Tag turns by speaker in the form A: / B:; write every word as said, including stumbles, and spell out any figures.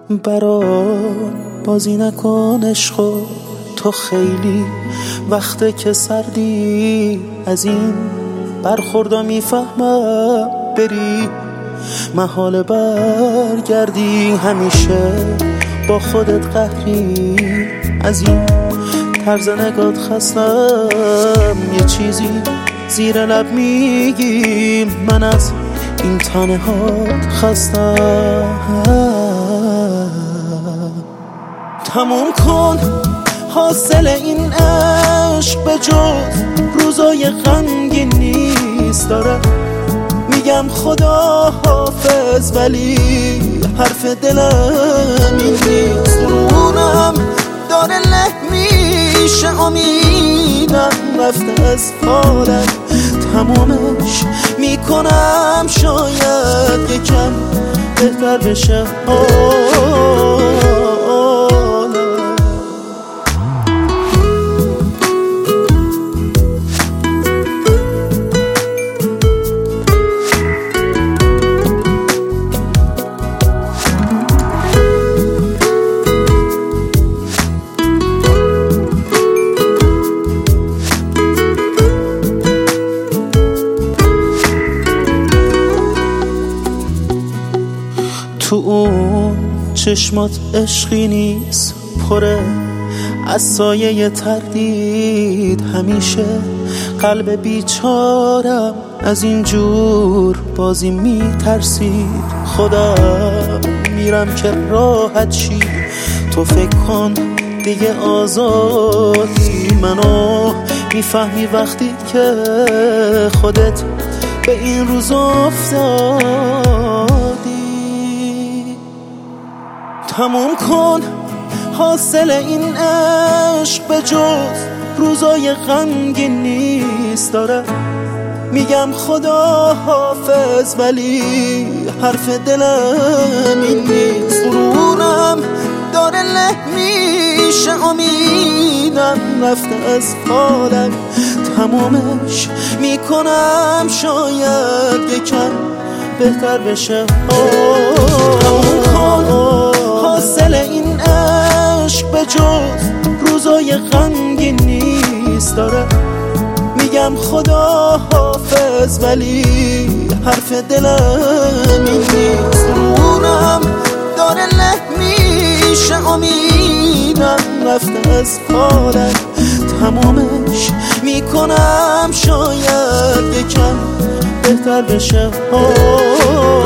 A: برام بازی نکن عشقو، تو خیلی وقته که سردی، از این برخوردا میفهمم بری محال برگردی، همیشه با خودت قهری، از این طرز نگات خستم، یه چیزی زیر لب میگی من از این تنهات خستم. تموم کن حاصل این عشق، به جز روزای غمگین نیست، داره میگم خدا حافظ ولی حرف دلم این نیست، قرونم داره له میشه، امیدم رفته از حالم، تمومش میکنم شاید یکم بهتر بشه حالم. تو اون چشمات عشقی نیست، پره از سایه تردید، همیشه قلب بیچارم از این جور بازی میترسید، خدا میرم که راحت شی، تو فکر کن دیگه آزادی، منو میفهمی وقتی که خودت به این روز افتادی. تموم کن حاصل این عشق، به جز روزای غمگین نیست، داره میگم خدا حافظ ولی حرف دلم این نیست، قرونم داره له میشه، امیدم رفته از حالم، تمامش میکنم شاید یکم بهتر بشه. تموم کن حاصل این عشق، به جز روزای غمگین نیست، داره میگم خدا حافظ ولی حرف دلم این نیست، قرونم داره له میشه، امیدم رفته از حالم، تمامش میکنم شاید یکم بهتر بشه.